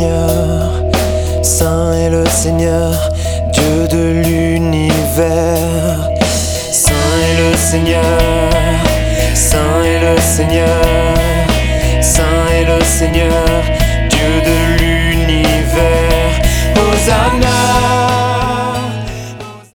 Seigneur, Saint est le Seigneur, Dieu de l'univers. Saint est le Seigneur, Saint est le Seigneur, Saint est le Seigneur,